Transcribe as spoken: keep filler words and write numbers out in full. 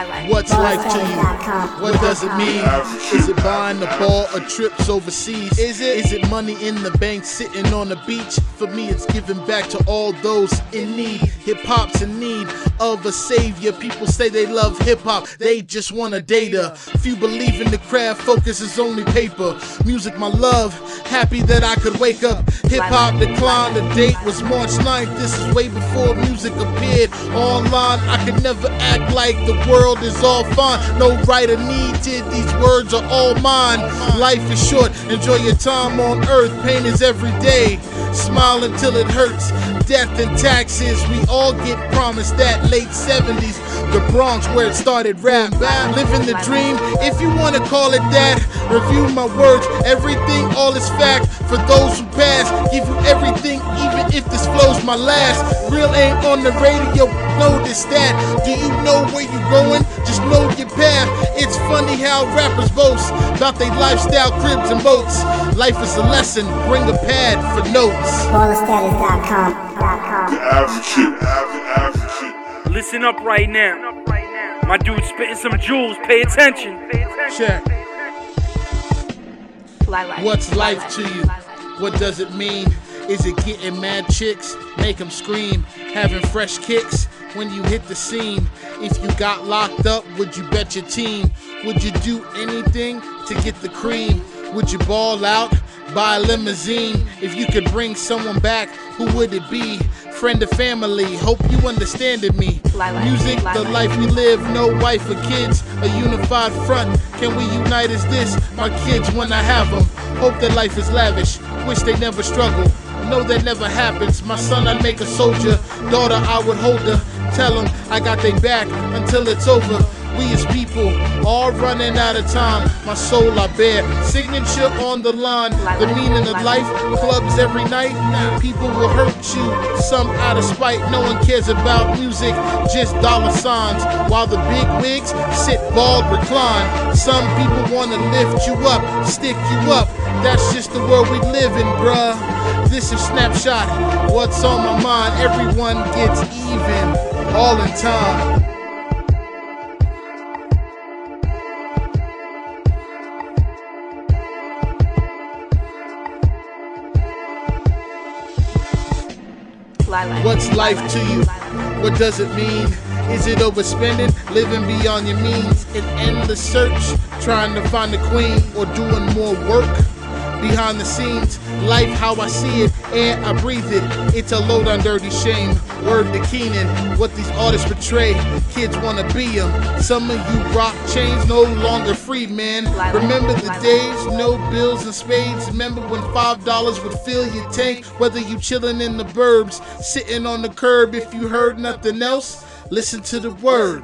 What's life to you? What does it mean? Is it buying the ball or trips overseas? Is it? Is it money in the bank sitting on the beach? For me, it's giving back to all those in need. Hip-hop's in need of a savior. People say they love hip-hop, they just want a data. Few believe in the craft, focus is only paper. Music my love, happy that I could wake up. Hip-hop declined, the date was March ninth. This is way before music appeared online. I could never act like the world is all fine. No writer needed, these words are all mine. Life is short, enjoy your time on earth. Pain is every day, smile until it hurts. Death and taxes, we all get promised that. Late seventies, the Bronx where it started rap. Living the dream, if you wanna call it that. Review my words, everything, all is fact. For those who pass, give you everything, even if this flow's my last. Real ain't on the radio, notice that. Do you know where you going? Just know your path. It's funny how rappers boast about their lifestyle, cribs and boats. Life is a lesson, bring a pad for notes. baller status dot com. The Advocate, Advocate. Listen up right now. My dude spitting some jewels, pay attention. Check. What's life to you? What does it mean? Is it getting mad chicks, make them scream? Having fresh kicks when you hit the scene? If you got locked up, would you bet your team? Would you do anything to get the cream? Would you ball out, buy a limousine? If you could bring someone back, who would it be? Friend or family, hope you understanded me. Music, the life we live, no wife or kids, a unified front. Can we unite as this? My kids when I have them. Hope that life is lavish, wish they never struggle. Know that never happens. My son, I'd make a soldier. Daughter, I would hold her. Tell them I got their back until it's over. We as people, all running out of time. My soul I bear, signature on the line. The meaning of life, clubs every night. People will hurt you, some out of spite. No one cares about music, just dollar signs. While the big wigs sit bald, recline. Some people wanna lift you up, stick you up. That's just the world we live in, bruh. This is Snapshot, what's on my mind. Everyone gets even, all in time. What's life to you? What does it mean? Is it overspending, living beyond your means? An endless search, trying to find the queen, or doing more work behind the scenes? Life how I see it, and I breathe it. It's a load on dirty shame. Word to Keenan, what these artists portray. Kids wanna be them. Some of you rock chains, no longer free, man. Remember the days, no bills and spades. Remember when five dollars would fill your tank? Whether you chillin' in the burbs, sitting on the curb. If you heard nothing else, listen to the word.